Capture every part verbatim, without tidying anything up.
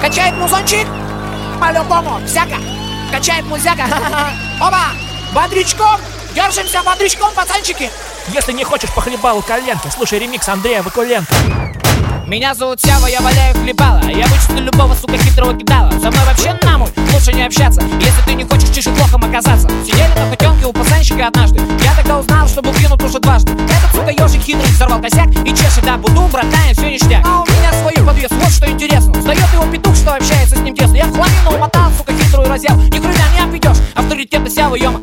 Качает музончик? По-любому, всяко. Качает музяка. Оба! Бодрячком! Держимся бодрячком, пацанчики! Если не хочешь похлебалу коленки, слушай ремикс Андрея Вакуленко. Меня зовут Сява, я валяю хлебала. Я вычислю любого, сука, хитрого кидала. Со мной вообще нахуй лучше не общаться, если ты не хочешь чешеплохом оказаться. Сидели на хотенке у пацанчика однажды. Я тогда узнал, что был кинут уже дважды. Этот, сука, ежик хитрый взорвал косяк и чешет, да, буду, братан, все ништяк. А у меня свой подвес, вот что интересно. Встает его петух, что общается с ним тесно. Я в хламину умотал, сука, хитрую разъял. Ни хрена не обведешь, авторитета Сявы, ёма.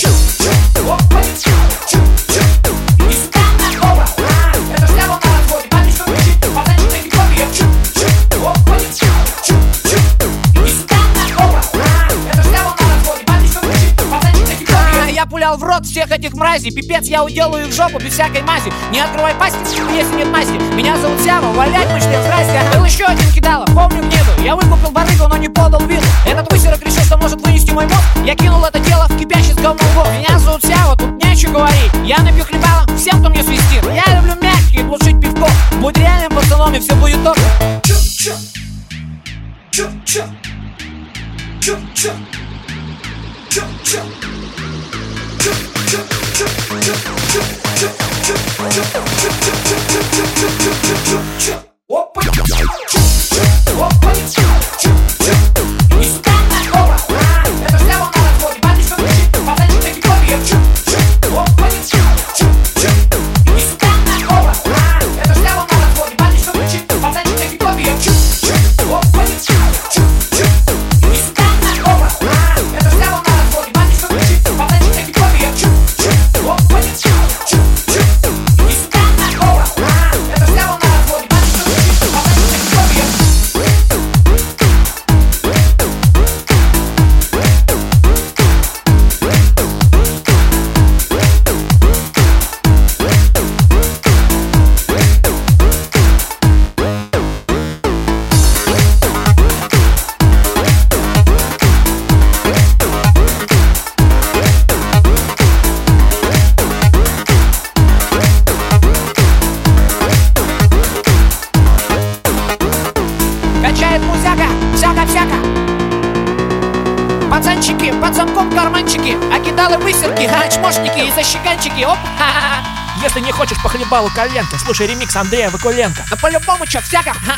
Я пулял в рот всех этих мразей. Пипец, я уделаю их в жопу без всякой мази. Не открывай пасти, если нет масти. Меня зовут Сява, валять мышцы, здрасте. Был еще один кидала, помню гниду. Я выкупил барыгу, но не подал виду. Этот высерок решил, что может вынести мой мозг. Я кинул это дело в кипящий с говном вод. Меня зовут Сява, тут нечего говорить. Я напью хлебала всем, кто мне свистит. Я люблю мягкие, глушить пивко. Будь реальным пацаном, и все будет топ. Чу-чу, чу-чу, чу-чу, чу-чу. Качает музяка, всяко-всяко. Пацанчики, под замком карманчики, а кидалы высерки, а чмошники и защеканчики. Оп, ха-ха-ха. Если не хочешь похлебалу коленки, слушай ремикс Андрея Вакуленко. Да по-любому, чё, всяко. Ха.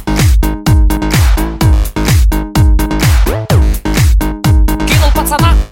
Кинул пацана.